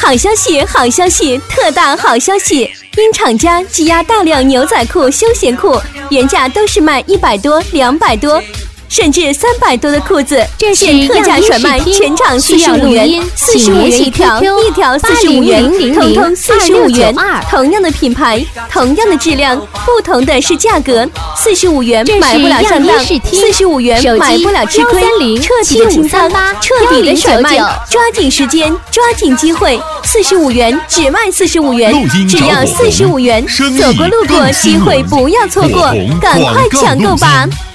好消息，好消息，特大好消息！因厂家积压大量牛仔裤、休闲裤，原价都是卖100多、200多。甚至300多的裤子，现特价甩卖，全场45元，45元一条，一条45元，通通45元。同样的品牌，同样的质量，不同的是价格。45元买不了上当，45元买不了吃亏，彻底的清仓，彻底的甩卖，抓紧时间，抓紧机会。45元只卖45元，只要45元，走过路过，机会不要错过，赶快抢购吧！